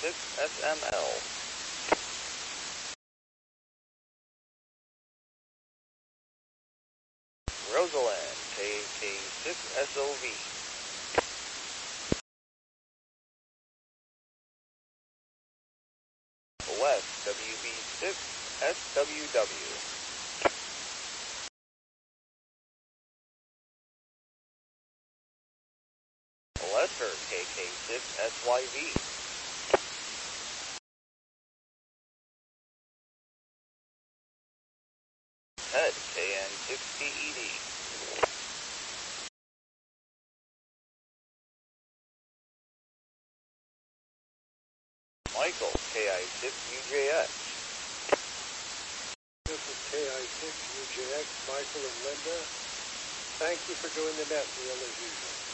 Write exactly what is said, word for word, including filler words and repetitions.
six S M L. Rosalind, K K six S O V. West, W B six S W W. Lesser, K K six S Y V. Ted, K N six T E D. Michael, K I six U J X. This is K I six U J X, Michael and Linda. Thank you for doing the net wheel as usual.